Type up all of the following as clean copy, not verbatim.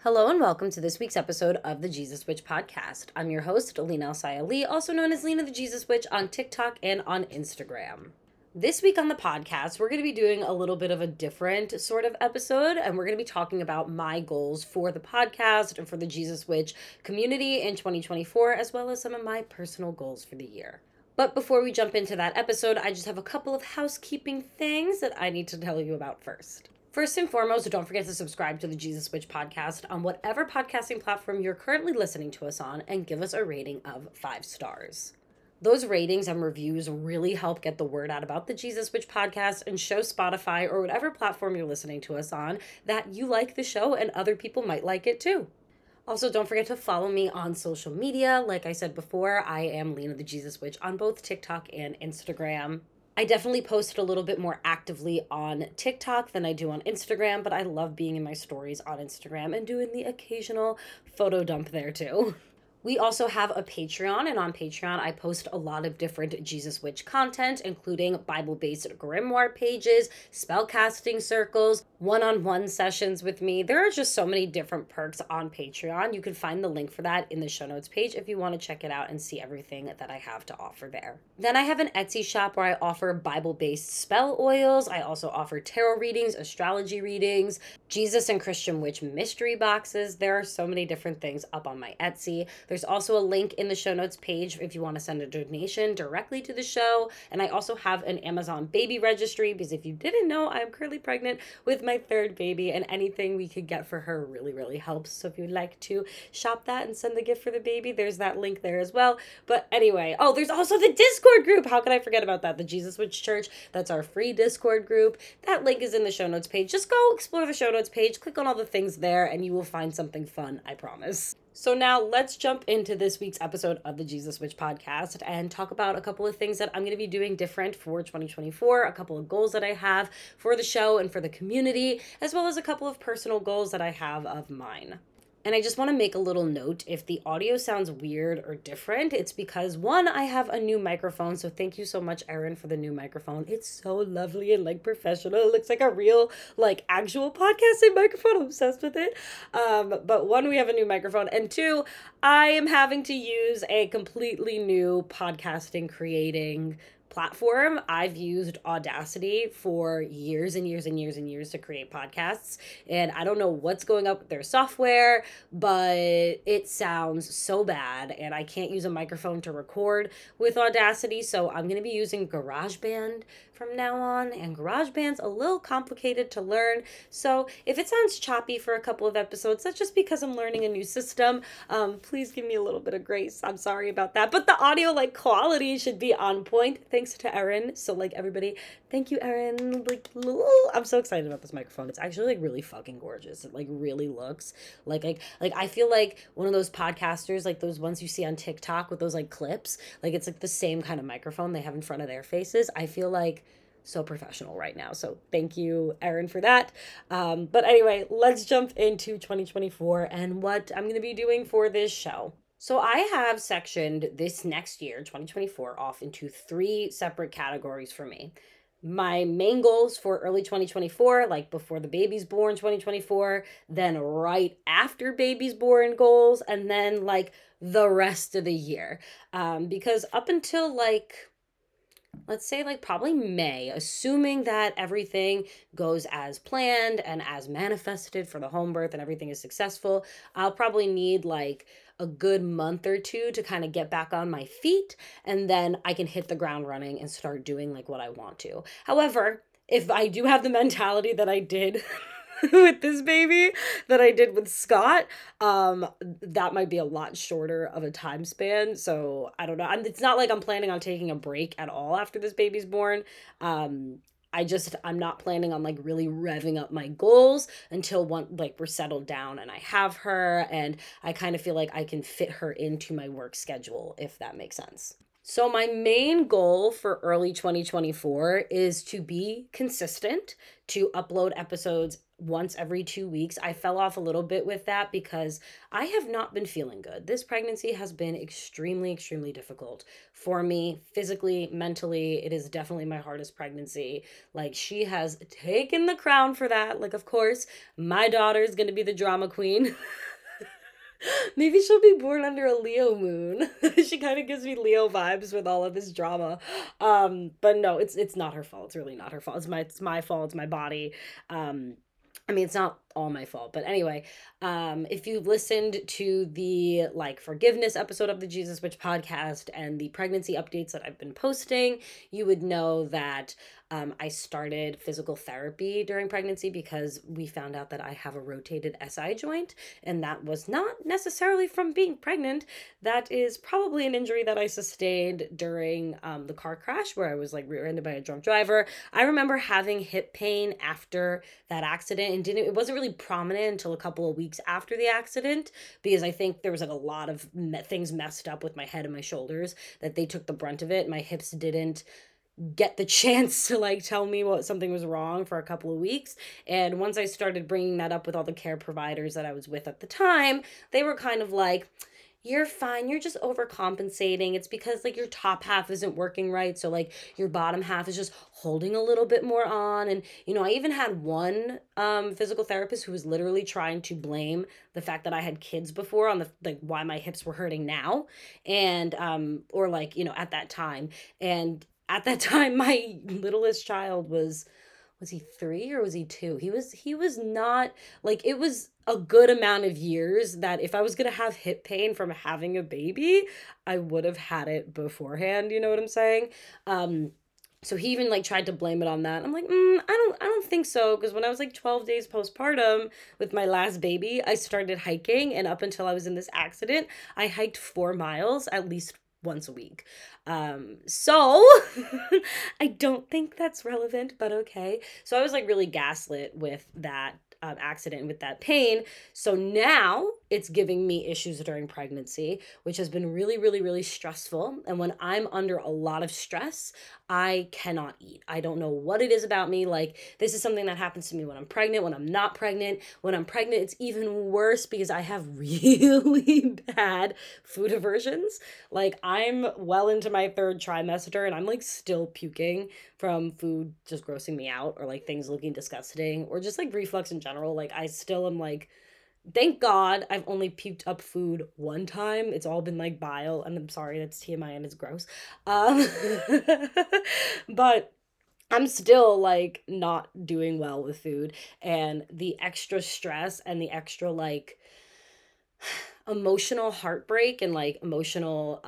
Hello and welcome to this week's episode of the Jesus Witch podcast. I'm your host, Lena Elsaya Lee, also known as Lena the Jesus Witch on TikTok and on Instagram. This week on the podcast, we're going to be doing a little bit of a different sort of episode, and we're going to be talking about my goals for the podcast and for the Jesus Witch community in 2024, as well as some of my personal goals for the year. But before we jump into that episode, I just have a couple of housekeeping things that I need to tell you about first. First and foremost, don't forget to subscribe to the Jesus Witch podcast on whatever podcasting platform you're currently listening to us on and give us a rating of 5 stars. Those ratings and reviews really help get the word out about the Jesus Witch podcast and show Spotify or whatever platform you're listening to us on that you like the show and other people might like it too. Also, don't forget to follow me on social media. Like I said before, I am Lena the Jesus Witch on both TikTok and Instagram. I definitely post a little bit more actively on TikTok than I do on Instagram, but I love being in my stories on Instagram and doing the occasional photo dump there too. We also have a Patreon, and on Patreon, I post a lot of different Jesus Witch content, including Bible-based grimoire pages, spellcasting circles, one-on-one sessions with me. There are just so many different perks on Patreon. You can find the link for that in the show notes page if you want to check it out and see everything that I have to offer there. Then I have an Etsy shop where I offer Bible-based spell oils. I also offer tarot readings, astrology readings, Jesus and Christian Witch mystery boxes. There are so many different things up on my Etsy. There's also a link in the show notes page if you want to send a donation directly to the show. And I also have an Amazon baby registry because if you didn't know, I'm currently pregnant with my 3rd baby, and anything we could get for her really, really helps. So if you'd like to shop that and send the gift for the baby, there's that link there as well. But anyway, there's also the Discord group. How could I forget about that? The Jesus Witch Church. That's our free Discord group. That link is in the show notes page. Just go explore the show notes page, click on all the things there, and you will find something fun, I promise. So now let's jump into this week's episode of the Jesus Witch podcast and talk about a couple of things that I'm going to be doing different for 2024, a couple of goals that I have for the show and for the community, as well as a couple of personal goals that I have of mine. And I just want to make a little note, if the audio sounds weird or different, it's because, one, I have a new microphone, so thank you so much, Erin, for the new microphone. It's so lovely and, professional. It looks like a real, actual podcasting microphone. I'm obsessed with it. But one, we have a new microphone, and two, I am having to use a completely new podcasting creating platform. I've used Audacity for years and years and years and years to create podcasts, and I don't know what's going up with their software, but it sounds so bad, and I can't use a microphone to record with Audacity, so I'm going to be using GarageBand from now on, and GarageBand's a little complicated to learn, so if it sounds choppy for a couple of episodes, that's just because I'm learning a new system. Please give me a little bit of grace. I'm sorry about that, but the audio quality should be on point, thanks to Erin. So everybody, thank you, Erin. I'm so excited about this microphone. It's actually really fucking gorgeous. It really looks I feel like one of those podcasters, those ones you see on TikTok with those clips. It's the same kind of microphone they have in front of their faces. I feel so professional right now. So thank you, Erin, for that. But anyway, let's jump into 2024 and what I'm going to be doing for this show. So I have sectioned this next year, 2024, off into 3 separate categories for me. My main goals for early 2024, before the baby's born 2024, then right after baby's born goals, and then the rest of the year. Because up until let's say probably May, assuming that everything goes as planned and as manifested for the home birth and everything is successful, I'll probably need a good month or 2 to kind of get back on my feet, and then I can hit the ground running and start doing what I want to. However, if I do have the mentality that I did with this baby that I did with Scott, that might be a lot shorter of a time span. So I don't know. It's not I'm planning on taking a break at all after this baby's born. I'm not planning on really revving up my goals until we're settled down and I have her, and I kind of feel I can fit her into my work schedule, if that makes sense. So my main goal for early 2024 is to be consistent, to upload episodes once every 2 weeks. I fell off a little bit with that because I have not been feeling good. This pregnancy has been extremely, extremely difficult for me physically, mentally. It is definitely my hardest pregnancy. Like, she has taken the crown for that. Like, of course, my daughter is going to be the drama queen. Maybe she'll be born under a Leo moon. She kind of gives me Leo vibes with all of this drama. But no, it's not her fault. It's really not her fault. It's my fault. It's my body. Um, I mean, it's not all my fault, but anyway, if you've listened to the like forgiveness episode of the Jesus Witch podcast and the pregnancy updates that I've been posting, you would know that I started physical therapy during pregnancy because we found out that I have a rotated SI joint, and that was not necessarily from being pregnant. That is probably an injury that I sustained during the car crash where I was like rear-ended by a drunk driver. I remember having hip pain after that accident, and it wasn't really prominent until a couple of weeks after the accident, because I think there was like a lot of things messed up with my head and my shoulders that they took the brunt of it. My hips didn't get the chance to like tell me what something was wrong for a couple of weeks. And once I started bringing that up with all the care providers that I was with at the time, they were kind of like, you're fine, you're just overcompensating. It's because like your top half isn't working right, so like your bottom half is just holding a little bit more on. And I even had one physical therapist who was literally trying to blame the fact that I had kids before on the like why my hips were hurting now, and or like at that time. And at that time, my littlest child was he 3 or was he 2? He was not like, it was a good amount of years that if I was going to have hip pain from having a baby, I would have had it beforehand, you know what I'm saying? So he even like tried to blame it on that. I'm like, I don't think so, because when I was like 12 days postpartum with my last baby, I started hiking, and up until I was in this accident, I hiked 4 miles at least once a week. So I don't think that's relevant, but okay. So I was like really gaslit with that accident, with that pain. So now it's giving me issues during pregnancy, which has been really, really, really stressful. And when I'm under a lot of stress, I cannot eat. I don't know what it is about me. Like, this is something that happens to me when I'm pregnant, when I'm not pregnant. When I'm pregnant, it's even worse because I have really bad food aversions. Like, I'm well into my 3rd trimester and I'm like still puking from food just grossing me out, or like things looking disgusting, or just like reflux in general. Like, I still am like, thank God I've only puked up food one time. It's all been like bile, and I'm sorry, that's TMI and it's gross. Um, but I'm still like not doing well with food, and the extra stress and the extra like emotional heartbreak and like emotional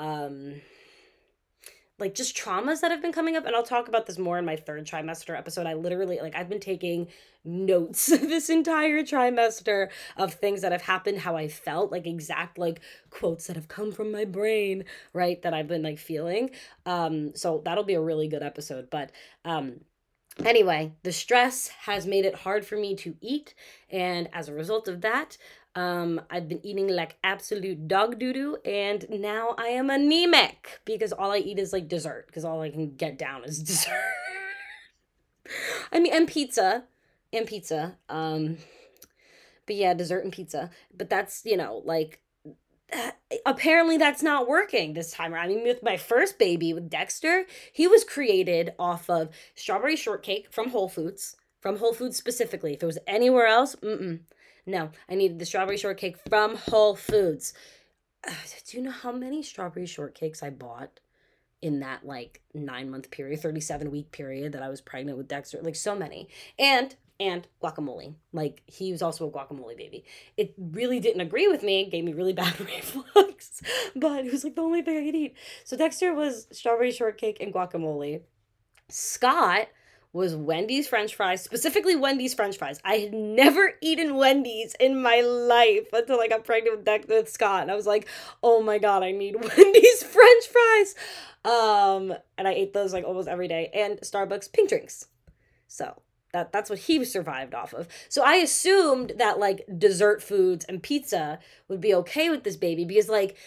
like just traumas that have been coming up. And I'll talk about this more in my 3rd trimester episode. I literally like, I've been taking notes this entire trimester of things that have happened, how I felt, like exact like quotes that have come from my brain, right, that I've been like feeling. So that'll be a really good episode. But anyway, the stress has made it hard for me to eat, and as a result of that, I've been eating like absolute dog doo-doo, and now I am anemic because all I eat is like dessert, because all I can get down is dessert. I mean, and pizza, and pizza. But yeah, dessert and pizza. But that's, like, apparently that's not working this time around. I mean, with my first baby, with Dexter, he was created off of strawberry shortcake from Whole Foods specifically. If it was anywhere else, no, I needed the strawberry shortcake from Whole Foods. Do you know how many strawberry shortcakes I bought in that like 9-month period, 37-week period that I was pregnant with Dexter? Like, so many. And guacamole. Like, he was also a guacamole baby. It really didn't agree with me. It gave me really bad reflux. But it was like the only thing I could eat. So Dexter was strawberry shortcake and guacamole. Scott was Wendy's French fries, specifically Wendy's French fries. I had never eaten Wendy's in my life until I got pregnant with Scott. And I was like, oh my God, I need Wendy's French fries. And I ate those like almost every day. And Starbucks pink drinks. So that's what he survived off of. So I assumed that like dessert foods and pizza would be okay with this baby, because like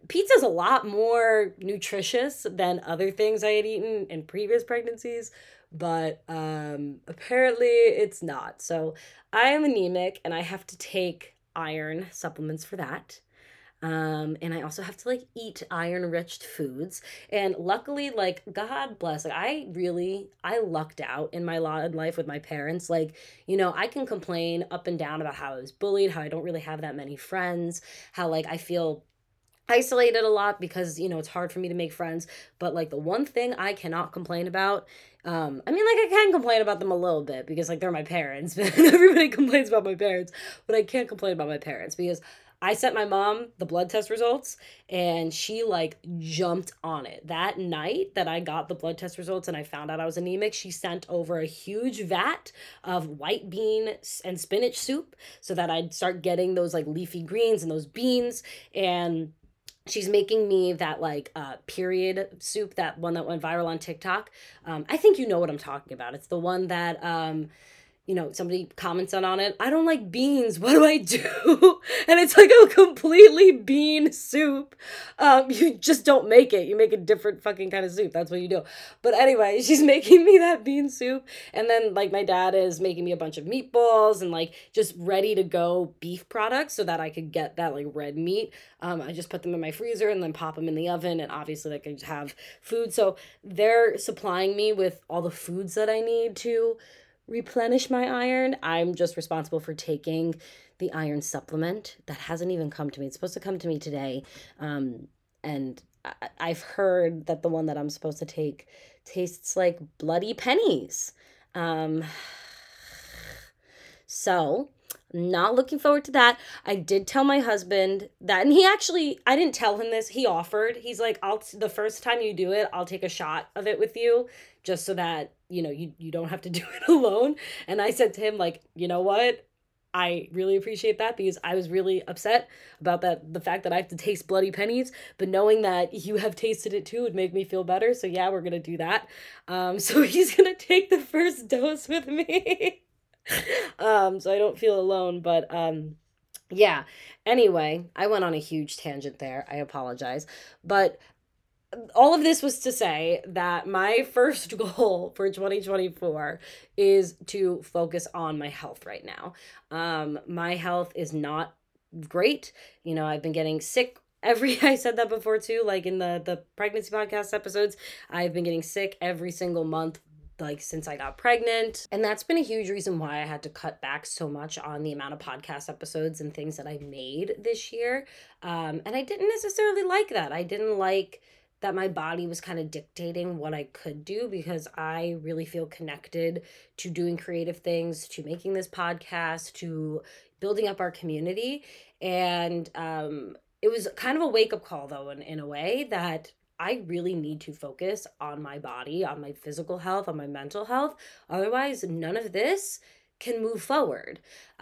pizza's a lot more nutritious than other things I had eaten in previous pregnancies, but apparently it's not. So I am anemic and I have to take iron supplements for that. And I also have to like eat iron rich foods. And luckily, like, God bless, like, I lucked out in my lot in life with my parents. Like, I can complain up and down about how I was bullied, how I don't really have that many friends, how like I feel isolated a lot because it's hard for me to make friends. But like the one thing I cannot complain about, I mean, like, I can complain about them a little bit because like they're my parents. But everybody complains about my parents, but I can't complain about my parents because I sent my mom the blood test results and she like jumped on it that night that I got the blood test results and I found out I was anemic. She sent over a huge vat of white bean and spinach soup so that I'd start getting those like leafy greens and those beans. And she's making me that like period soup, that one that went viral on TikTok. I think you know what I'm talking about. It's the one that somebody comments on it. I don't like beans. What do I do? And it's like a completely bean soup. You just don't make it. You make a different fucking kind of soup. That's what you do. But anyway, she's making me that bean soup. And then like my dad is making me a bunch of meatballs and like just ready to go beef products so that I could get that like red meat. I just put them in my freezer and then pop them in the oven. And obviously like I have food. So they're supplying me with all the foods that I need to replenish my iron. I'm just responsible for taking the iron supplement that hasn't even come to me. It's supposed to come to me today. And I've heard that the one that I'm supposed to take tastes like bloody pennies. Um, so not looking forward to that. I did tell my husband that, and I didn't tell him this. He offered. He's like, the first time you do it, I'll take a shot of it with you, just so that you don't have to do it alone. And I said to him, like, you know what? I really appreciate that because I was really upset about the fact that I have to taste bloody pennies, but knowing that you have tasted it too would make me feel better. So yeah, we're gonna do that. So he's gonna take the first dose with me. So I don't feel alone, but yeah. Anyway, I went on a huge tangent there. I apologize. But all of this was to say that my first goal for 2024 is to focus on my health right now. My health is not great. I've been getting sick I said that before too, like in the pregnancy podcast episodes. I've been getting sick every single month like since I got pregnant. And that's been a huge reason why I had to cut back so much on the amount of podcast episodes and things that I made this year. And I didn't necessarily like that. I didn't like that my body was kind of dictating what I could do because I really feel connected to doing creative things, to making this podcast, to building up our community. And it was kind of a wake up call, though, in a way that I really need to focus on my body, on my physical health, on my mental health. Otherwise, none of this can move forward.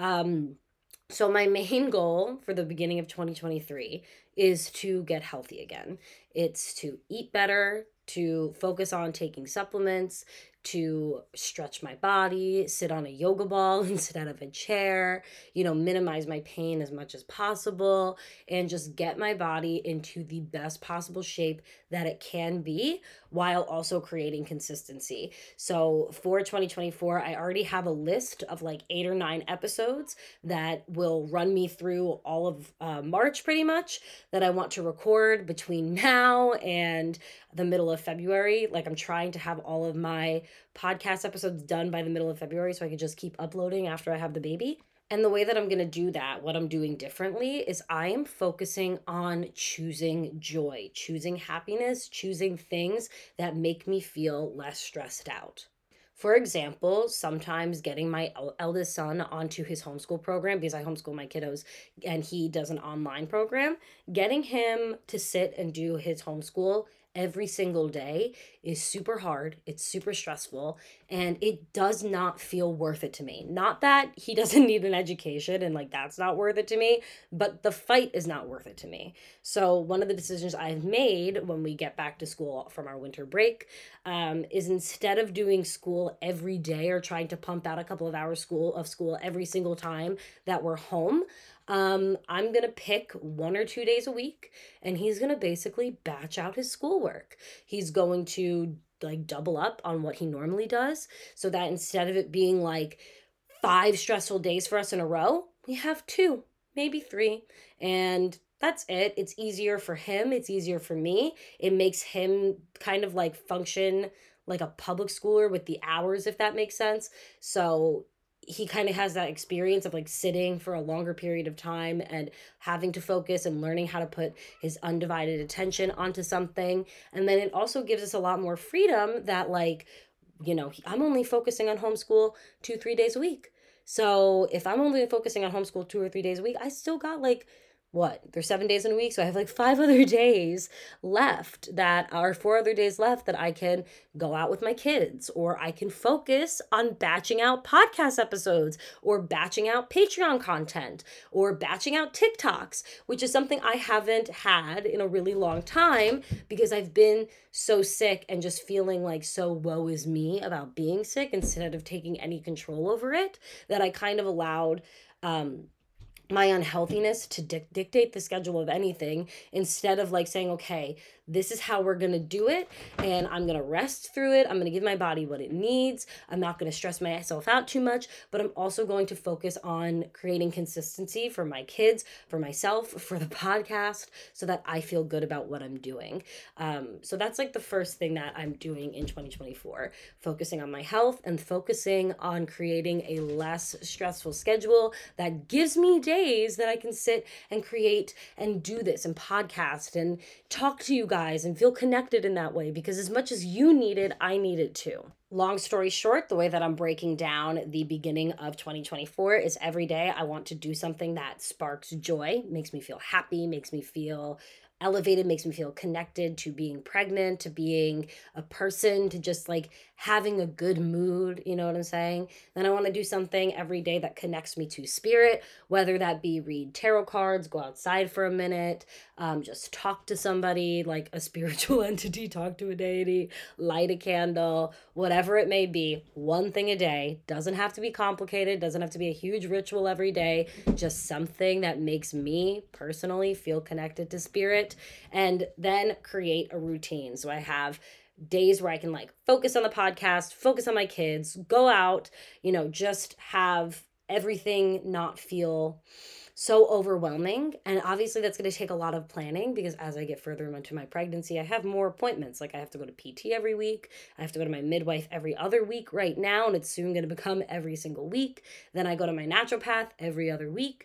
So my main goal for the beginning of 2023 is to get healthy again. It's to eat better, to focus on taking supplements, to stretch my body, sit on a yoga ball instead of a chair, minimize my pain as much as possible, and just get my body into the best possible shape that it can be while also creating consistency. So for 2024, I already have a list of like 8 or 9 episodes that will run me through all of March pretty much that I want to record between now and the middle of February. Like I'm trying to have all of my podcast episodes done by the middle of February so I can just keep uploading after I have the baby. And the way that I'm going to do that, what I'm doing differently is I am focusing on choosing joy, choosing happiness, choosing things that make me feel less stressed out. For example, sometimes getting my eldest son onto his homeschool program, because I homeschool my kiddos and he does an online program, getting him to sit and do his homeschool every single day is super hard. It's super stressful and it does not feel worth it to me. Not that he doesn't need an education and like that's not worth it to me, but the fight is not worth it to me. So one of the decisions I've made when we get back to school from our winter break is instead of doing school every day or trying to pump out a couple of hours of school every single time that we're home, I'm going to pick 1 or 2 days a week, and he's going to basically batch out his schoolwork. He's going to like double up on what he normally does, so that instead of it being like 5 stressful days for us in a row, we have 2, maybe 3. And that's it. It's easier for him. It's easier for me. It makes him kind of like function like a public schooler with the hours, if that makes sense. So he kind of has that experience of like sitting for a longer period of time and having to focus and learning how to put his undivided attention onto something. And then it also gives us a lot more freedom that, like, I'm only focusing on homeschool 2, 3 days a week. So if I'm only focusing on homeschool 2 or 3 days a week, I still got like, what? There's 7 days in a week. So I have like 5 other days left that are 4 other days left that I can go out with my kids, or I can focus on batching out podcast episodes, or batching out Patreon content, or batching out TikToks, which is something I haven't had in a really long time because I've been so sick and just feeling like so woe is me about being sick instead of taking any control over it, that I kind of allowed my unhealthiness to dictate the schedule of anything, instead of like saying, okay, this is how we're going to do it, and I'm going to rest through it. I'm going to give my body what it needs. I'm not going to stress myself out too much, but I'm also going to focus on creating consistency for my kids, for myself, for the podcast, so that I feel good about what I'm doing. So that's like the first thing that I'm doing in 2024, focusing on my health and focusing on creating a less stressful schedule that gives me days that I can sit and create and do this and podcast and talk to you guys and feel connected in that way, because as much as you need it, I need it too. Long story short, the way that I'm breaking down the beginning of 2024 is every day I want to do something that sparks joy, makes me feel happy, makes me feel elevated, makes me feel connected to being pregnant, to being a person, to just like having a good mood, you know what I'm saying? Then I want to do something every day that connects me to spirit, whether that be read tarot cards, go outside for a minute, just talk to somebody like a spiritual entity, talk to a deity, light a candle, whatever it may be. One thing a day. Doesn't have to be complicated, doesn't have to be a huge ritual every day, just something that makes me personally feel connected to spirit. And then create a routine. So I have days where I can like focus on the podcast, focus on my kids, go out, just have everything not feel so overwhelming. And obviously that's going to take a lot of planning, because as I get further into my pregnancy, I have more appointments. Like I have to go to PT every week. I have to go to my midwife every other week right now, and it's soon going to become every single week. Then I go to my naturopath every other week.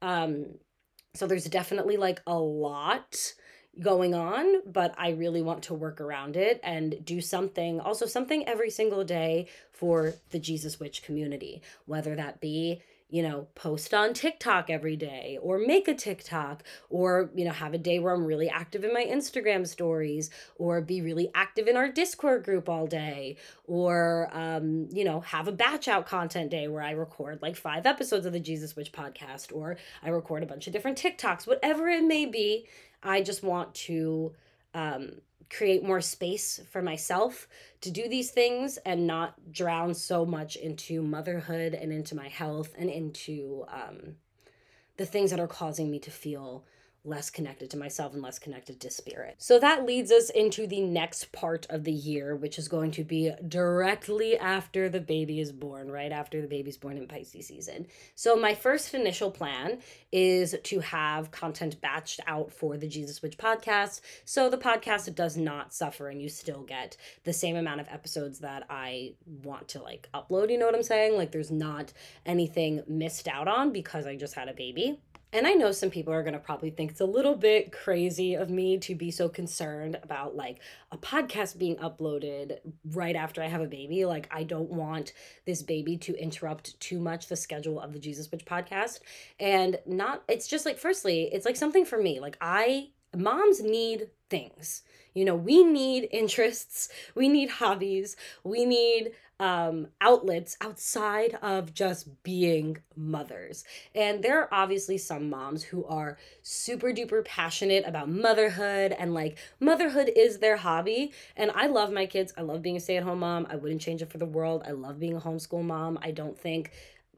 So there's definitely like a lot going on, but I really want to work around it and do something every single day for the Jesus Witch community, whether that be, post on TikTok every day, or make a TikTok, or, have a day where I'm really active in my Instagram stories, or be really active in our Discord group all day, or, have a batch out content day where I record like 5 episodes of the Jesus Witch podcast, or I record a bunch of different TikToks, whatever it may be. I just want to create more space for myself to do these things and not drown so much into motherhood and into my health and into the things that are causing me to feel less connected to myself and less connected to spirit. So that leads us into the next part of the year, which is going to be directly after the baby is born, right after the baby's born in Pisces season. So my first initial plan is to have content batched out for the Jesus Witch podcast. So the podcast does not suffer and you still get the same amount of episodes that I want to like upload, you know what I'm saying? Like there's not anything missed out on because I just had a baby. And I know some people are going to probably think it's a little bit crazy of me to be so concerned about like a podcast being uploaded right after I have a baby. Like I don't want this baby to interrupt too much the schedule of the Jesus Witch podcast. And it's just like, firstly, it's like something for me. Like moms need things. We need interests, we need hobbies, we need outlets outside of just being mothers. And there are obviously some moms who are super duper passionate about motherhood, and like motherhood is their hobby. And I love my kids. I love being a stay-at-home mom. I wouldn't change it for the world. I love being a homeschool mom. I don't think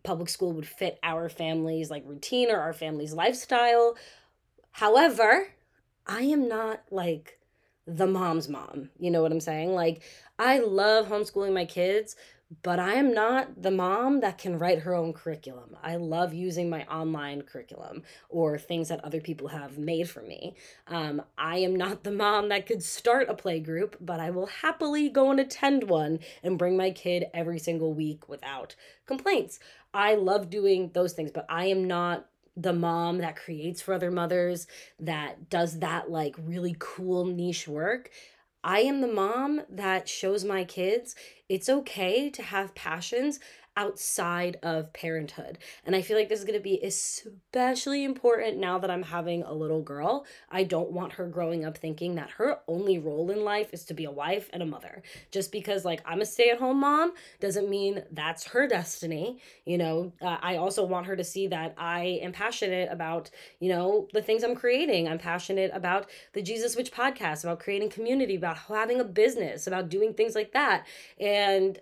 public school would fit our family's like routine or our family's lifestyle. However, I am not like the mom's mom. You know what I'm saying? Like, I love homeschooling my kids, but I am not the mom that can write her own curriculum. I love using my online curriculum or things that other people have made for me. I am not the mom that could start a play group, but I will happily go and attend one and bring my kid every single week without complaints. I love doing those things, but I am not the mom that creates for other mothers, that does that like really cool niche work. I am the mom that shows my kids it's okay to have passions outside of parenthood. And I feel like this is going to be especially important now that I'm having a little girl. I don't want her growing up thinking that her only role in life is to be a wife and a mother. Just because, like, I'm a stay at home mom doesn't mean that's her destiny. I also want her to see that I am passionate about, the things I'm creating. I'm passionate about the Jesus Witch podcast, about creating community, about having a business, about doing things like that. And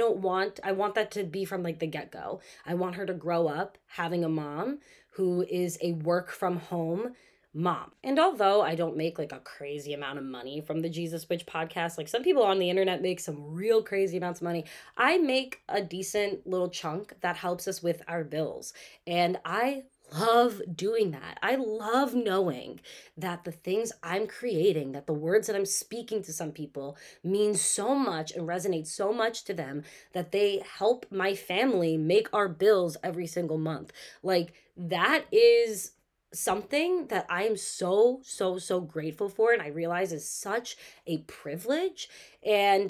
I want that to be from like the get go. I want her to grow up having a mom who is a work from home mom. And although I don't make like a crazy amount of money from the Jesus Witch podcast, like some people on the internet make some real crazy amounts of money, I make a decent little chunk that helps us with our bills. And I love doing that. I love knowing that the things I'm creating, that the words that I'm speaking to some people mean so much and resonate so much to them that they help my family make our bills every single month. Like, that is something that I am so, so, so grateful for. And I realize is such a privilege. And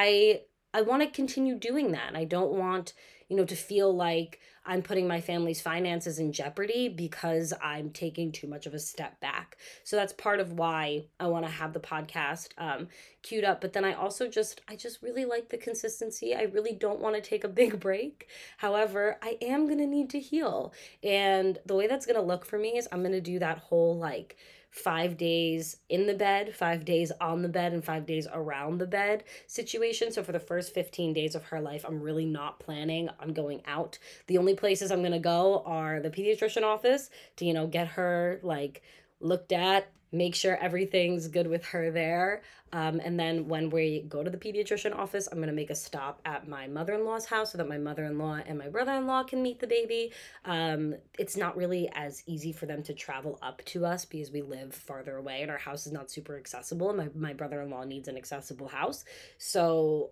I want to continue doing that. And I don't want, to feel like I'm putting my family's finances in jeopardy because I'm taking too much of a step back. So that's part of why I want to have the podcast queued up. But then I just really like the consistency. I really don't want to take a big break. However, I am going to need to heal. And the way that's going to look for me is I'm going to do that whole like 5 days in the bed, 5 days on the bed, and 5 days around the bed situation. So for the first 15 days of her life, I'm really not planning on going out. The only places I'm going to go are the pediatrician office to, get her like looked at, make sure everything's good with her there. And then when we go to the pediatrician office, I'm going to make a stop at my mother-in-law's house so that my mother-in-law and my brother-in-law can meet the baby. It's not really as easy for them to travel up to us because we live farther away and our house is not super accessible. And my brother-in-law needs an accessible house. So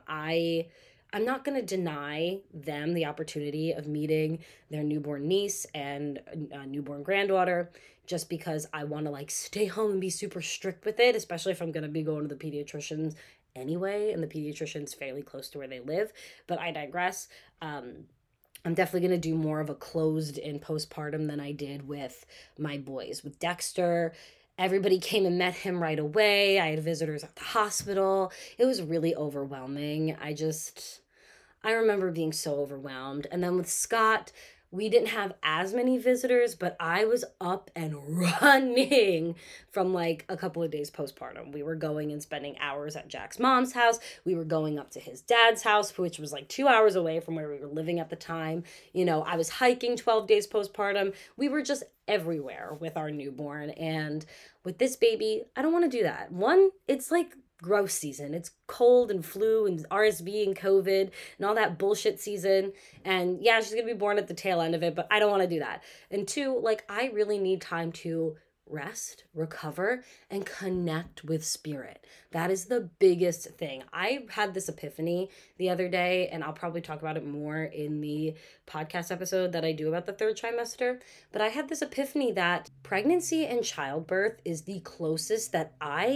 I'm not going to deny them the opportunity of meeting their newborn niece and newborn granddaughter just because I want to like stay home and be super strict with it, especially if I'm going to be going to the pediatricians anyway, and the pediatrician's fairly close to where they live. But I digress. I'm definitely going to do more of a closed in postpartum than I did with my boys. With Dexter, everybody came and met him right away. I had visitors at the hospital. It was really overwhelming. I remember being so overwhelmed. And then with Scott, we didn't have as many visitors, but I was up and running from like a couple of days postpartum. We were going and spending hours at Jack's mom's house. We were going up to his dad's house, which was like 2 hours away from where we were living at the time. I was hiking 12 days postpartum. We were just everywhere with our newborn. And with this baby, I don't want to do that. One, it's like gross season. It's cold and flu and RSV and COVID and all that bullshit season. And yeah, she's going to be born at the tail end of it, but I don't want to do that. And two, like, I really need time to rest, recover, and connect with spirit. That is the biggest thing. I had this epiphany the other day, and I'll probably talk about it more in the podcast episode that I do about the third trimester. But I had this epiphany that pregnancy and childbirth is the closest that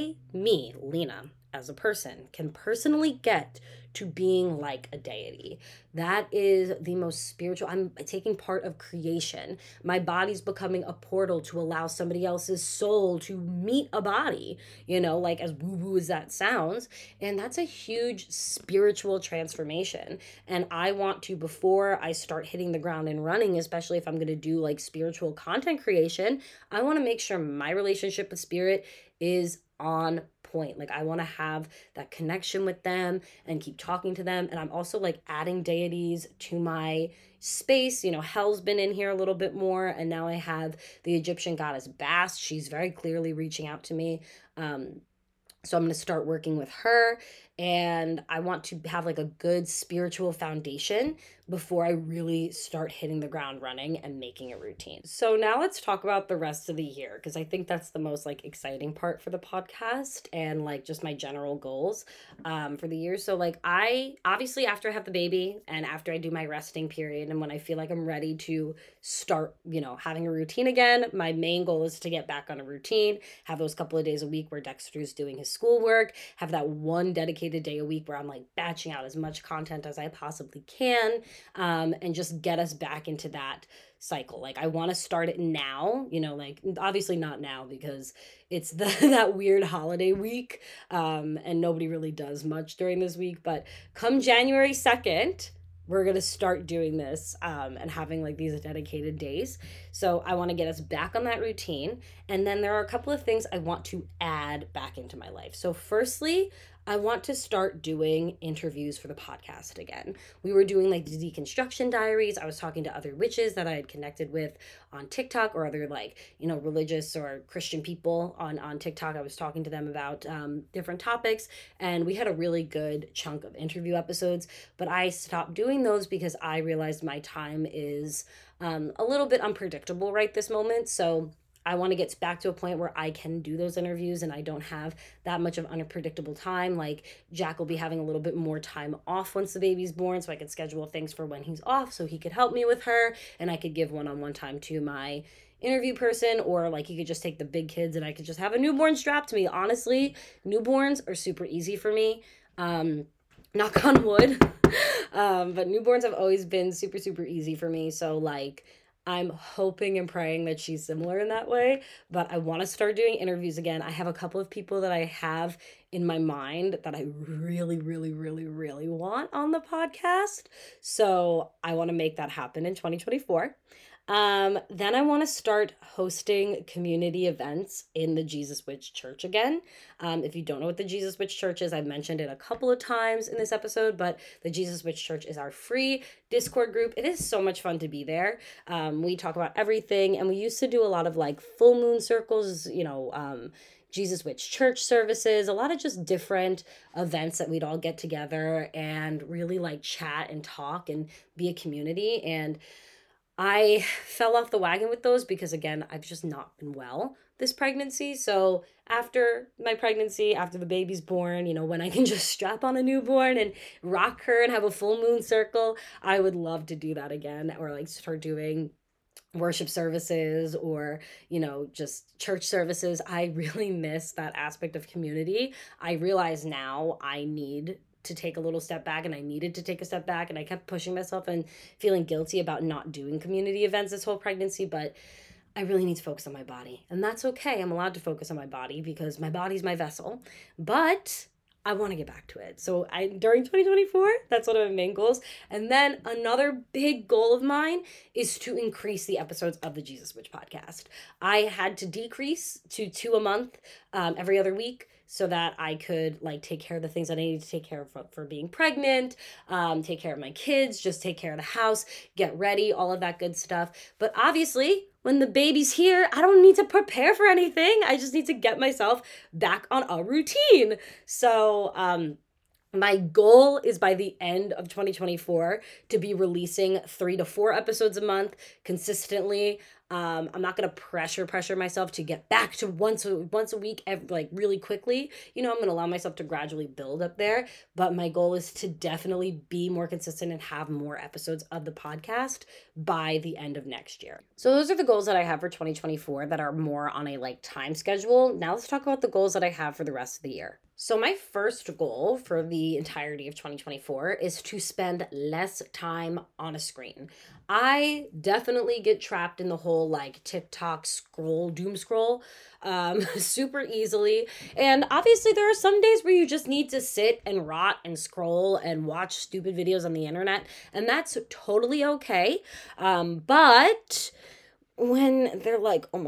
Lena, as a person, can personally get to being like a deity. That is the most spiritual. I'm taking part of creation. My body's becoming a portal to allow somebody else's soul to meet a body, like as woo-woo as that sounds. And that's a huge spiritual transformation. And I want to, before I start hitting the ground and running, especially if I'm going to do like spiritual content creation, I want to make sure my relationship with spirit is on point. Like I want to have that connection with them and keep talking to them. And I'm also like adding deities to my space. You know, Hel's been in here a little bit more, and now I have the Egyptian goddess Bast. She's very clearly reaching out to me. So I'm going to start working with her, and I want to have like a good spiritual foundation before I really start hitting the ground running and making a routine. So now let's talk about the rest of the year, because I think that's the most like exciting part for the podcast and like just my general goals for the year. So like I obviously, after I have the baby and after I do my resting period and when I feel like I'm ready to start, you know, having a routine again, my main goal is to get back on a routine, have those couple of days a week where Dexter's doing his schoolwork, have that one dedicated day a week where I'm like batching out as much content as I possibly can, and just get us back into that cycle. Like I want to start it now, you know, like obviously not now because it's the that weird holiday week, and nobody really does much during this week, but come January 2nd, we're going to start doing this, and having like these dedicated days. So I want to get us back on that routine. And then there are a couple of things I want to add back into my life. So firstly, I want to start doing interviews for the podcast again. We were doing like the deconstruction diaries. I was talking to other witches that I had connected with on TikTok, or other like, you know, religious or Christian people on TikTok. I was talking to them about different topics, and we had a really good chunk of interview episodes, but I stopped doing those because I realized my time is a little bit unpredictable right this moment. So I want to get back to a point where I can do those interviews and I don't have that much of unpredictable time. Like Jack will be having a little bit more time off once the baby's born, so I could schedule things for when he's off so he could help me with her, and I could give one-on-one time to my interview person, or like he could just take the big kids and I could just have a newborn strapped to me. Honestly, newborns are super easy for me. Knock on wood. But newborns have always been super, super easy for me. So like I'm hoping and praying that she's similar in that way, but I want to start doing interviews again. I have a couple of people that I have in my mind that I really, really, really, really want on the podcast. So I want to make that happen in 2024. Then I want to start hosting community events in the Jesus Witch Church again. If you don't know what the Jesus Witch Church is, I've mentioned it a couple of times in this episode, but the Jesus Witch Church is our free Discord group. It is so much fun to be there. We talk about everything, and we used to do a lot of like full moon circles, you know, Jesus Witch church services, a lot of just different events that we'd all get together and really like chat and talk and be a community. And I fell off the wagon with those because, again, I've just not been well this pregnancy. So after my pregnancy, after the baby's born, you know, when I can just strap on a newborn and rock her and have a full moon circle, I would love to do that again, or like start doing worship services, or, you know, just church services. I really miss that aspect of community. I realize now I need to take a little step back, and I needed to take a step back, and I kept pushing myself and feeling guilty about not doing community events this whole pregnancy, but I really need to focus on my body, and that's okay. I'm allowed to focus on my body because my body's my vessel, but I want to get back to it. So during 2024, that's one of my main goals. And then another big goal of mine is to increase the episodes of the Jesus Witch podcast. I had to decrease to 2 a month, every other week, so that I could like take care of the things that I needed to take care of for being pregnant, take care of my kids, just take care of the house, get ready, all of that good stuff. But obviously, when the baby's here, I don't need to prepare for anything. I just need to get myself back on a routine. So, my goal is by the end of 2024 to be releasing 3 to 4 episodes a month consistently. I'm not gonna pressure myself to get back to once a week, like really quickly. You know, I'm gonna allow myself to gradually build up there. But my goal is to definitely be more consistent and have more episodes of the podcast by the end of next year. So those are the goals that I have for 2024 that are more on a like time schedule. Now let's talk about the goals that I have for the rest of the year. So my first goal for the entirety of 2024 is to spend less time on a screen. I definitely get trapped in the whole like TikTok doom scroll, super easily. And obviously there are some days where you just need to sit and rot and scroll and watch stupid videos on the internet, and that's totally okay. But when they're like almost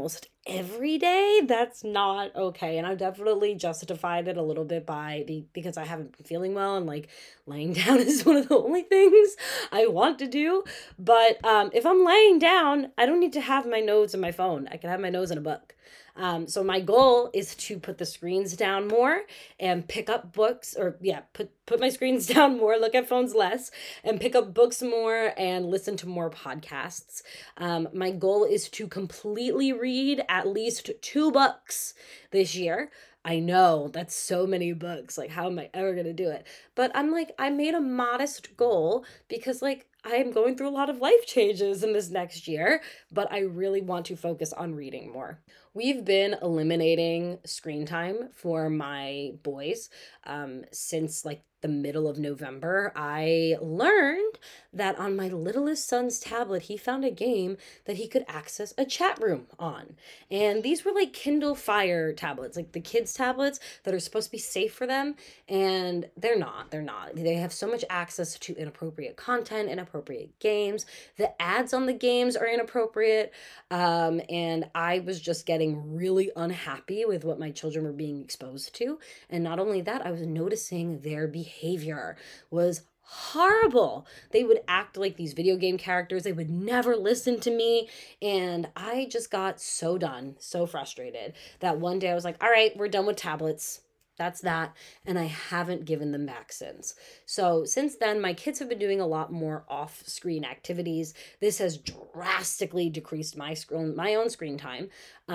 every day, that's not okay. And I've definitely justified it a little bit because I haven't been feeling well, and like laying down is one of the only things I want to do. But if I'm laying down, I don't need to have my nose in my phone. I can have my nose in a book. So my goal is to put the screens down more and pick up books, or yeah, put my screens down more, look at phones less, and pick up books more and listen to more podcasts. My goal is to completely read at least 2 books this year. I know that's so many books. Like, how am I ever going to do it? But I'm like, I made a modest goal because, like, I am going through a lot of life changes in this next year, but I really want to focus on reading more. We've been eliminating screen time for my boys since like the middle of November. I learned that on my littlest son's tablet, he found a game that he could access a chat room on. And these were like Kindle Fire tablets, like the kids' tablets that are supposed to be safe for them. And they're not. They're not. They have so much access to inappropriate content, inappropriate games. The ads on the games are inappropriate. And I was just getting really unhappy with what my children were being exposed to. And not only that, I was noticing their behavior was horrible. They would act like these video game characters. They would never listen to me. And I just got so done, so frustrated that one day I was like, all right, we're done with tablets. That's that. And I haven't given them back since. So since then, my kids have been doing a lot more off screen activities. This has drastically decreased my own screen time.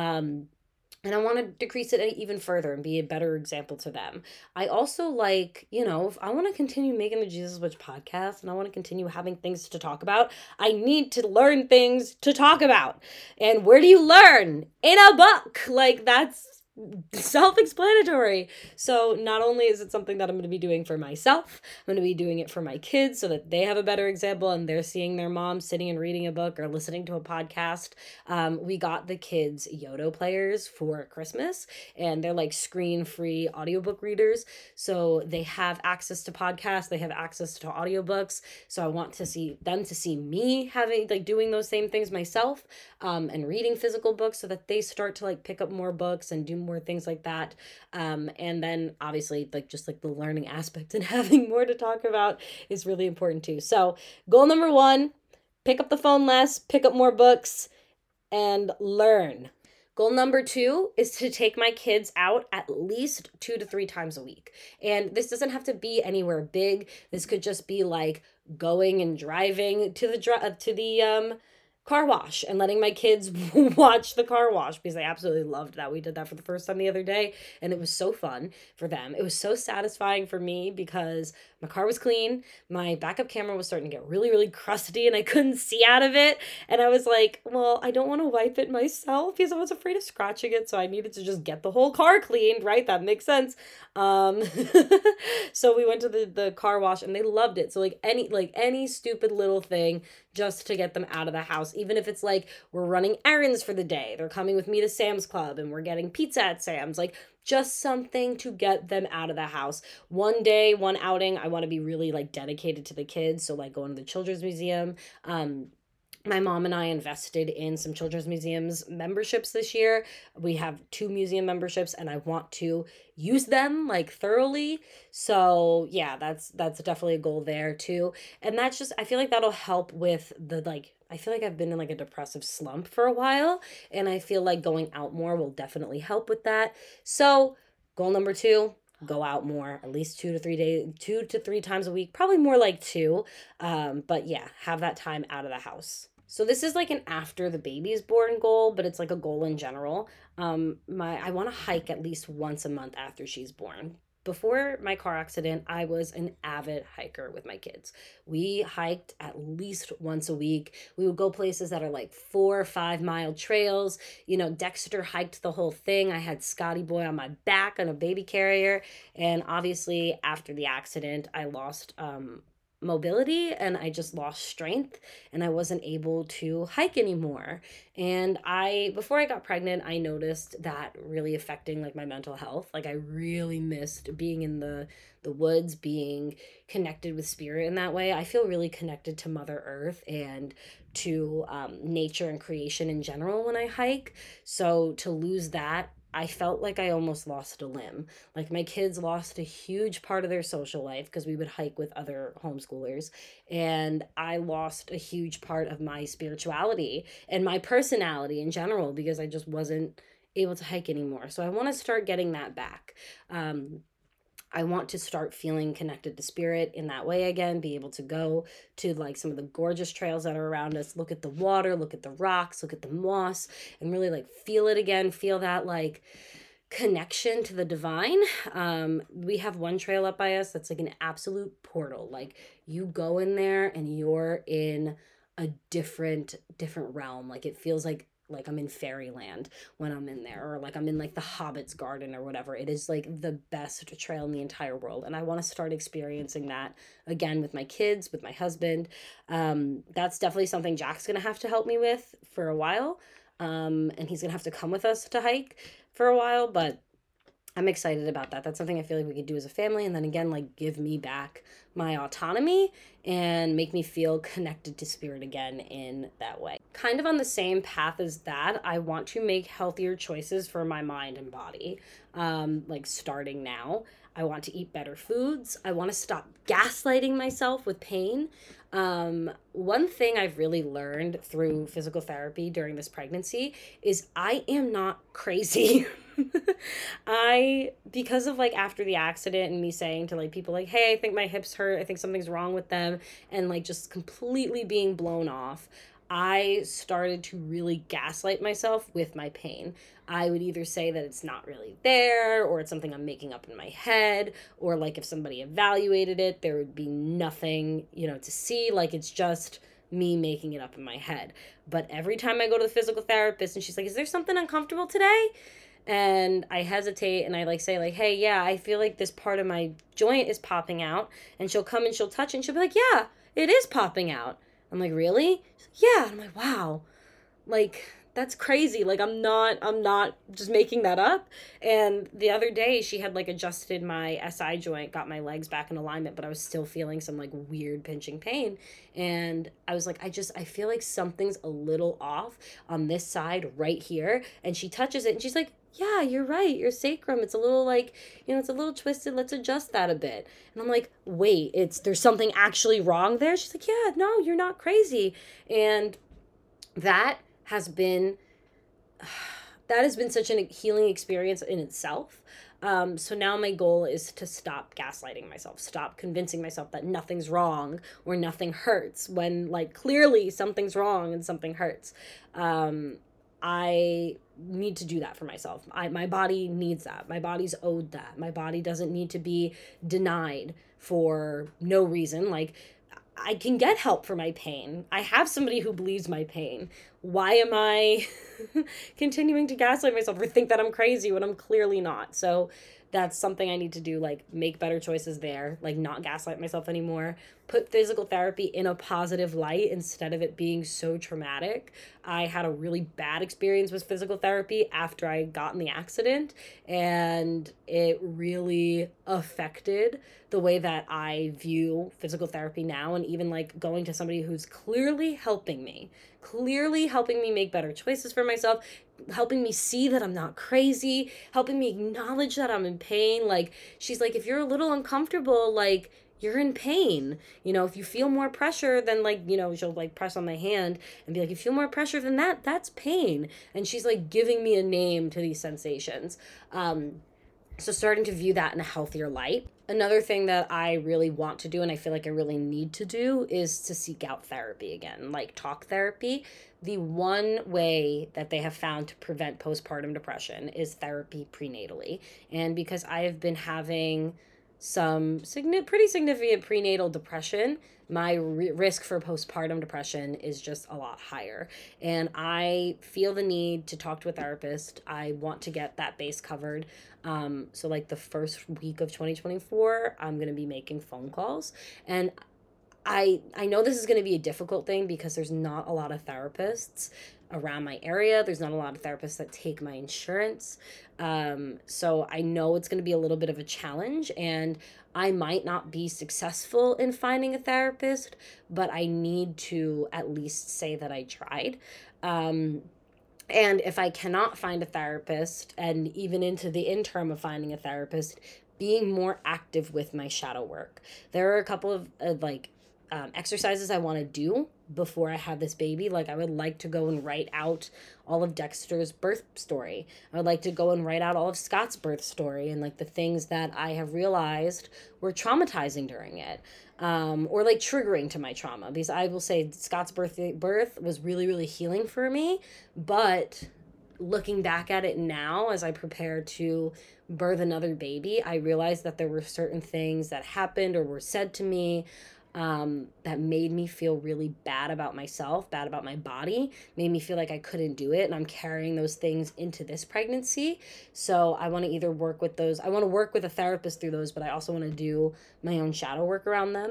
And I want to decrease it even further and be a better example to them. I also like, if I want to continue making the Jesus Witch podcast and I want to continue having things to talk about, I need to learn things to talk about. And where do you learn? In a book. Like, that's self-explanatory. So not only is it something that I'm going to be doing for myself, I'm going to be doing it for my kids so that they have a better example and they're seeing their mom sitting and reading a book or listening to a podcast. We got the kids Yoto players for Christmas, and they're like screen-free audiobook readers. So they have access to podcasts, they have access to audiobooks. So I want to see me having like doing those same things myself, and reading physical books so that they start to like pick up more books and do more things like that. And then obviously like just like the learning aspect and having more to talk about is really important too. So goal number 1, pick up the phone less, pick up more books, and learn. Goal number 2 is to take my kids out at least 2 to 3 times a week. And this doesn't have to be anywhere big. This could just be like going and driving to the car wash and letting my kids watch the car wash, because they absolutely loved that. We did that for the first time the other day, and it was so fun for them. It was so satisfying for me because my car was clean. My backup camera was starting to get really, really crusty and I couldn't see out of it. And I was like, well, I don't want to wipe it myself because I was afraid of scratching it. So I needed to just get the whole car cleaned, right? That makes sense. Um, so we went to the car wash and they loved it. So like any stupid little thing just to get them out of the house, even if it's like we're running errands for the day, they're coming with me to Sam's Club and we're getting pizza at Sam's, like just something to get them out of the house. One day, one outing, I want to be really like dedicated to the kids. So like going to the children's museum. My mom and I invested in some children's museums memberships this year. We have 2 museum memberships and I want to use them like thoroughly. So yeah, that's definitely a goal there too. And that's just, I feel like that'll help with the like, I feel like I've been in like a depressive slump for a while, and I feel like going out more will definitely help with that. So goal number 2, go out more, at least 2 to 3 times a week, probably more like 2. But yeah, have that time out of the house. So this is like an after the baby's born goal, but it's like a goal in general. I want to hike at least once a month after she's born. Before my car accident, I was an avid hiker with my kids. We hiked at least once a week. We would go places that are like 4 or 5 mile trails. Dexter hiked the whole thing. I had Scotty Boy on my back on a baby carrier. And obviously, after the accident, I lost mobility and I just lost strength and I wasn't able to hike anymore. And before I got pregnant, I noticed that really affecting like my mental health. Like I really missed being in the woods, being connected with spirit in that way. I feel really connected to Mother Earth and to nature and creation in general when I hike. So to lose that, I felt like I almost lost a limb. Like my kids lost a huge part of their social life because we would hike with other homeschoolers. And I lost a huge part of my spirituality and my personality in general because I just wasn't able to hike anymore. So I want to start getting that back. I want to start feeling connected to spirit in that way again, be able to go to like some of the gorgeous trails that are around us, look at the water, look at the rocks, look at the moss, and really like feel it again, feel that like connection to the divine. We have one trail up by us that's like an absolute portal. Like you go in there and you're in a different realm. Like it feels like I'm in fairyland when I'm in there, or like I'm in like the Hobbit's garden or whatever. It is like the best trail in the entire world. And I want to start experiencing that again with my kids, with my husband. That's definitely something Jack's going to have to help me with for a while. And he's going to have to come with us to hike for a while, but I'm excited about that. That's something I feel like we could do as a family. And then again, like give me back my autonomy and make me feel connected to spirit again in that way. Kind of on the same path as that, I want to make healthier choices for my mind and body. Like starting now, I want to eat better foods. I want to stop gaslighting myself with pain. One thing I've really learned through physical therapy during this pregnancy is I am not crazy. Because of like after the accident and me saying to like people like, hey, I think my hips hurt, I think something's wrong with them, and like just completely being blown off, I started to really gaslight myself with my pain. I would either say that it's not really there, or it's something I'm making up in my head, or like if somebody evaluated it, there would be nothing, to see. Like it's just me making it up in my head. But every time I go to the physical therapist and she's like, is there something uncomfortable today? And I hesitate and I like say like, hey, yeah, I feel like this part of my joint is popping out. And she'll come and she'll touch it and she'll be like, yeah, it is popping out. I'm like, really? She's like, yeah. I'm like, wow. Like that's crazy. Like I'm not just making that up. And the other day she had like adjusted my SI joint, got my legs back in alignment, but I was still feeling some like weird pinching pain. And I was like, I feel like something's a little off on this side right here. And she touches it and she's like, yeah, you're right. Your sacrum, it's a little like, it's a little twisted. Let's adjust that a bit. And I'm like, wait, there's something actually wrong there. She's like, yeah, no, you're not crazy. And that has been such a healing experience in itself. So now my goal is to stop gaslighting myself, stop convincing myself that nothing's wrong or nothing hurts when like clearly something's wrong and something hurts. I need to do that for myself. My body needs that. My body's owed that. My body doesn't need to be denied for no reason. Like I can get help for my pain. I have somebody who believes my pain. Why am I continuing to gaslight myself or think that I'm crazy when I'm clearly not? So that's something I need to do, like make better choices there, like not gaslight myself anymore, put physical therapy in a positive light instead of it being so traumatic. I had a really bad experience with physical therapy after I got in the accident, and it really affected the way that I view physical therapy now, and even like going to somebody who's clearly helping me make better choices for myself, helping me see that I'm not crazy, helping me acknowledge that I'm in pain. Like she's like, if you're a little uncomfortable, like you're in pain. If you feel more pressure than like, she'll like press on my hand and be like, if you feel more pressure than that, that's pain. And she's like giving me a name to these sensations. So starting to view that in a healthier light. Another thing that I really want to do, and I feel like I really need to do, is to seek out therapy again, like talk therapy. The one way that they have found to prevent postpartum depression is therapy prenatally. And because I have been having some pretty significant prenatal depression, my risk for postpartum depression is just a lot higher. And I feel the need to talk to a therapist. I want to get that base covered. So like the first week of 2024, I'm going to be making phone calls. And I know this is going to be a difficult thing because there's not a lot of therapists around my area. There's not a lot of therapists that take my insurance. So I know it's going to be a little bit of a challenge, and I might not be successful in finding a therapist, but I need to at least say that I tried. And if I cannot find a therapist, and even into the interim of finding a therapist, being more active with my shadow work. There are a couple of exercises I want to do before I have this baby. Like, I would like to go and write out all of Dexter's birth story. I would like to go and write out all of Scott's birth story and like the things that I have realized were traumatizing during it. Or like triggering to my trauma, because I will say Scott's birth was really, really healing for me. But looking back at it now, as I prepare to birth another baby, I realized that there were certain things that happened or were said to me that made me feel really bad about myself, bad about my body, made me feel like I couldn't do it. And I'm carrying those things into this pregnancy. So I want to either work with those, I want to work with a therapist through those, but I also want to do my own shadow work around them.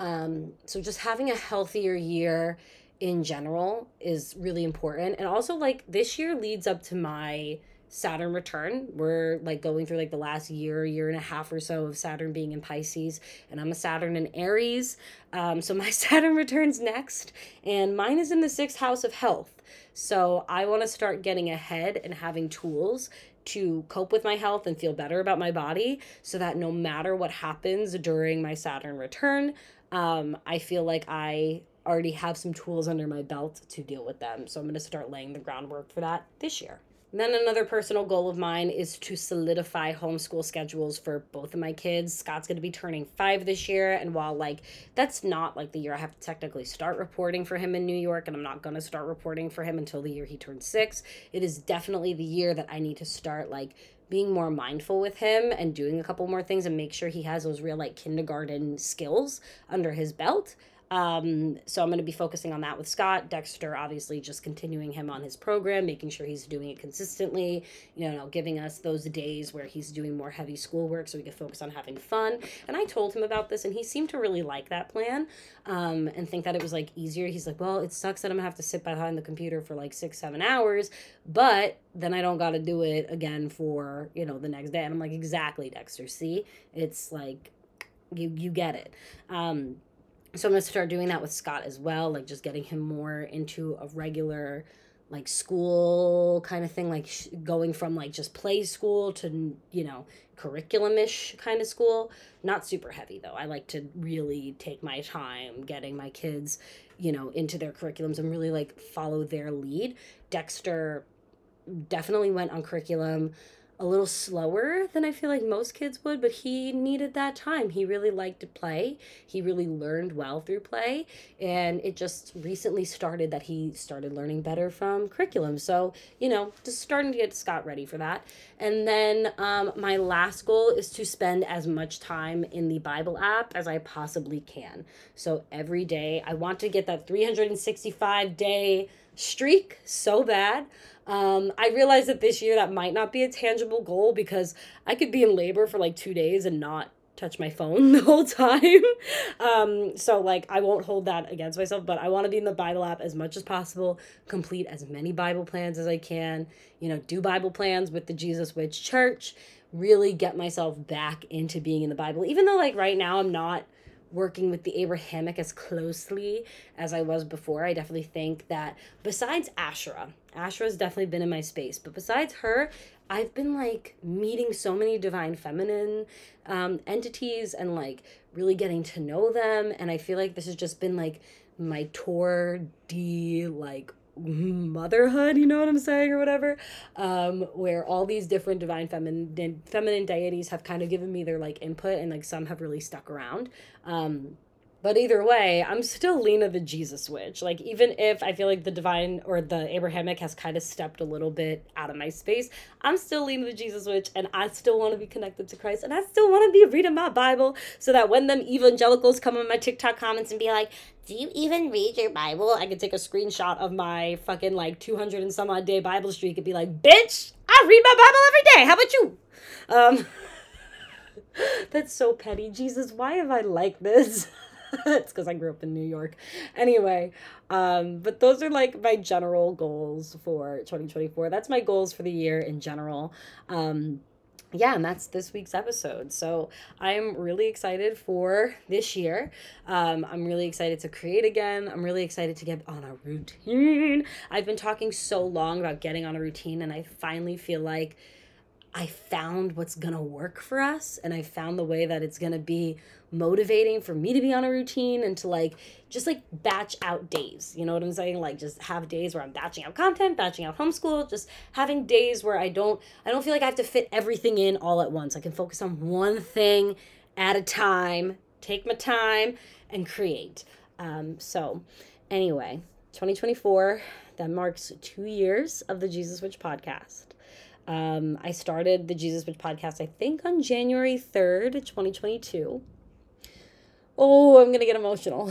So just having a healthier year in general is really important. And also, like, this year leads up to my Saturn return. We're like going through like the last year and a half or so of Saturn being in Pisces, and I'm a Saturn in Aries. So my Saturn returns next, and mine is in the sixth house of health. So I want to start getting ahead and having tools to cope with my health and feel better about my body, so that no matter what happens during my Saturn return, I feel like I already have some tools under my belt to deal with them. So I'm going to start laying the groundwork for that this year. And then another personal goal of mine is to solidify homeschool schedules for both of my kids. Scott's going to be turning 5 this year, and while like that's not like the year I have to technically start reporting for him in New York, and I'm not going to start reporting for him until the year he turns 6, it is definitely the year that I need to start like being more mindful with him and doing a couple more things and make sure he has those real like kindergarten skills under his belt. So I'm going to be focusing on that with Scott. Dexter, obviously, just continuing him on his program, making sure he's doing it consistently, giving us those days where he's doing more heavy schoolwork so we can focus on having fun. And I told him about this, and he seemed to really like that plan, and think that it was like easier. He's like, well, it sucks that I'm going to have to sit behind the computer for like 6-7 hours, but then I don't got to do it again for, the next day. And I'm like, exactly, Dexter. See, it's like, you get it. So I'm going to start doing that with Scott as well, like just getting him more into a regular like school kind of thing, like going from like just play school to, curriculum-ish kind of school. Not super heavy though. I like to really take my time getting my kids, into their curriculums and really like follow their lead. Dexter definitely went on curriculum a little slower than I feel like most kids would, but he needed that time. He really liked to play. He really learned well through play, and it just recently started that he started learning better from curriculum. So, just starting to get Scott ready for that. And then my last goal is to spend as much time in the Bible app as I possibly can. So every day, I want to get that 365-day streak so bad. I realized that this year that might not be a tangible goal because I could be in labor for like 2 days and not touch my phone the whole time. So like I won't hold that against myself, but I want to be in the Bible app as much as possible, complete as many Bible plans as I can, do Bible plans with the Jesus Witch Church, really get myself back into being in the Bible. Even though like right now I'm not working with the Abrahamic as closely as I was before. I definitely think that besides Asherah's definitely been in my space, but besides her, I've been like meeting so many divine feminine entities and like really getting to know them. And I feel like this has just been like my tour de like motherhood, you know what I'm saying, or whatever, where all these different divine feminine deities have kind of given me their like input, and like some have really stuck around. But either way, I'm still Lena the Jesus Witch. Like, even if I feel like the divine or the Abrahamic has kind of stepped a little bit out of my space, I'm still Lena the Jesus Witch, and I still want to be connected to Christ, and I still want to be reading my Bible, so that when them evangelicals come in my TikTok comments and be like, do you even read your Bible? I could take a screenshot of my fucking like 200 and some odd day Bible streak and be like, bitch, I read my Bible every day. How about you? That's so petty. Jesus, why am I like this? It's because I grew up in New York. Anyway, but those are like my general goals for 2024. That's my goals for the year in general. Yeah, and that's this week's episode. So I'm really excited for this year. I'm really excited to create again. I'm really excited to get on a routine. I've been talking so long about getting on a routine, and I finally feel like I found what's gonna work for us, and I found the way that it's gonna be motivating for me to be on a routine and to like just like batch out days. You know what I'm saying? Like just have days where I'm batching out content, batching out homeschool, just having days where I don't feel like I have to fit everything in all at once. I can focus on one thing at a time, take my time and create. So anyway, 2024, that marks 2 years of the Jesus Witch podcast. I started the Jesus Witch podcast, I think, on January 3rd, 2022. Oh, I'm going to get emotional.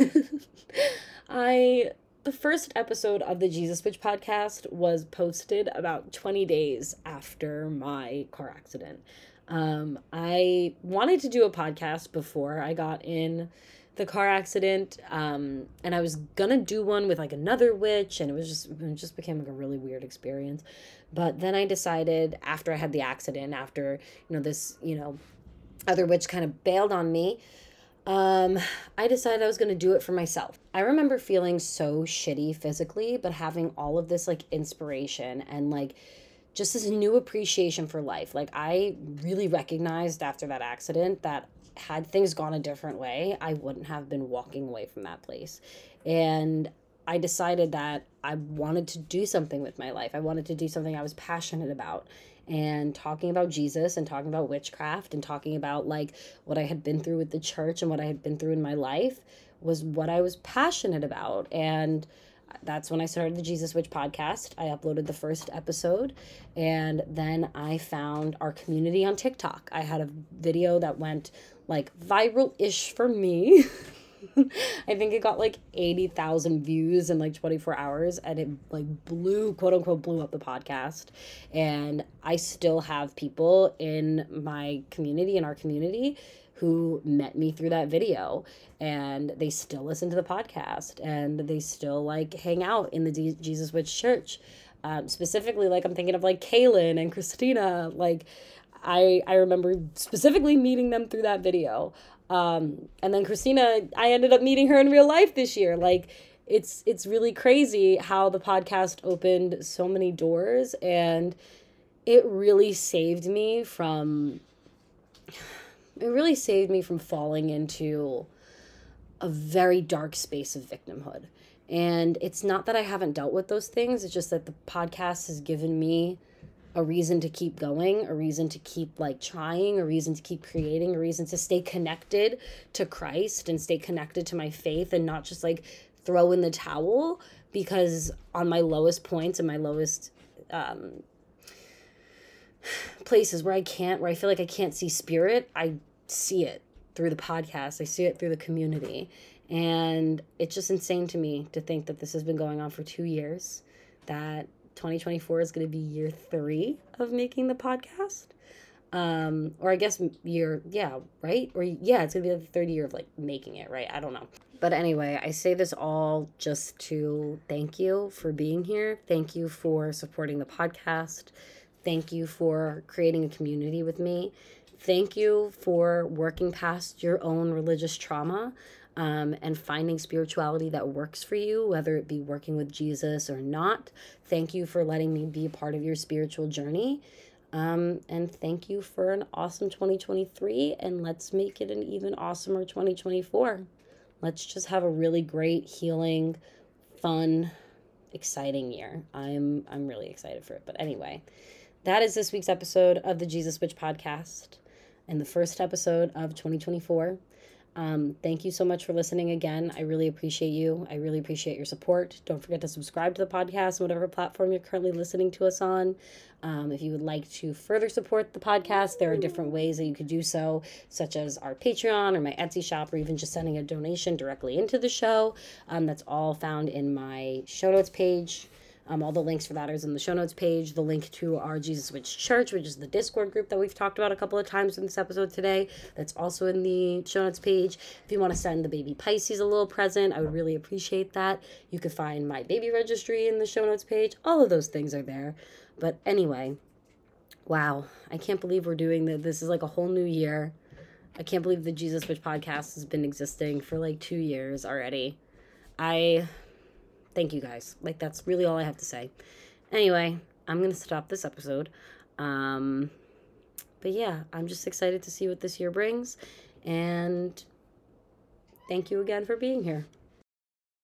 The first episode of the Jesus Witch podcast was posted about 20 days after my car accident. I wanted to do a podcast before I got in the car accident, and I was gonna do one with like another witch, and it just became like a really weird experience. But then I decided, after I had the accident, after this other witch kind of bailed on me, I decided I was gonna do it for myself. I remember feeling so shitty physically, but having all of this like inspiration and like just this new appreciation for life. Like I really recognized after that accident that had things gone a different way, I wouldn't have been walking away from that place. And I decided that I wanted to do something with my life. I wanted to do something I was passionate about. And talking about Jesus and talking about witchcraft and talking about like what I had been through with the church and what I had been through in my life was what I was passionate about. And that's when I started the Jesus Witch podcast. I uploaded the first episode, and then I found our community on TikTok. I had a video that went like viral-ish for me. I think it got like 80,000 views in like 24 hours, and it like quote unquote blew up the podcast. And I still have people in my community, in our community, who met me through that video, and they still listen to the podcast, and they still like hang out in the Jesus Witch Church. Specifically, like I'm thinking of like Kaylin and Christina. Like I remember specifically meeting them through that video. And then Christina, I ended up meeting her in real life this year. Like it's really crazy how the podcast opened so many doors, and it really saved me from falling into a very dark space of victimhood. And it's not that I haven't dealt with those things. It's just that the podcast has given me a reason to keep going, a reason to keep like trying, a reason to keep creating, a reason to stay connected to Christ and stay connected to my faith and not just like throw in the towel. Because on my lowest points and my lowest places where I feel like I can't see spirit, I see it through the podcast. I see it through the community. And it's just insane to me to think that this has been going on for 2 years, that 2024 is going to be year 3 of making the podcast. Or I guess right? Or yeah, it's going to be the third year of like making it, right? I don't know. But anyway, I say this all just to thank you for being here. Thank you for supporting the podcast. Thank you for creating a community with me. Thank you for working past your own religious trauma, and finding spirituality that works for you, whether it be working with Jesus or not. Thank you for letting me be a part of your spiritual journey. And thank you for an awesome 2023, and let's make it an even awesomer 2024. Let's just have a really great, healing, fun, exciting year. I'm really excited for it. But anyway, that is this week's episode of the Jesus Witch podcast and the first episode of 2024. Thank you so much for listening again. I really appreciate you. I really appreciate your support. Don't forget to subscribe to the podcast on whatever platform you're currently listening to us on. If you would like to further support the podcast, there are different ways that you could do so, such as our Patreon or my Etsy shop, or even just sending a donation directly into the show. That's all found in my show notes page. All the links for that is in the show notes page. The link to our Jesus Witch Church, which is the Discord group that we've talked about a couple of times in this episode today, that's also in the show notes page. If you want to send the baby Pisces a little present, I would really appreciate that. You could find my baby registry in the show notes page. All of those things are there. But anyway, wow, I can't believe we're doing that. This is like a whole new year. I can't believe the Jesus Witch podcast has been existing for like 2 years already. Thank you guys. Like, that's really all I have to say. Anyway, I'm going to stop this episode. But yeah, I'm just excited to see what this year brings. And thank you again for being here.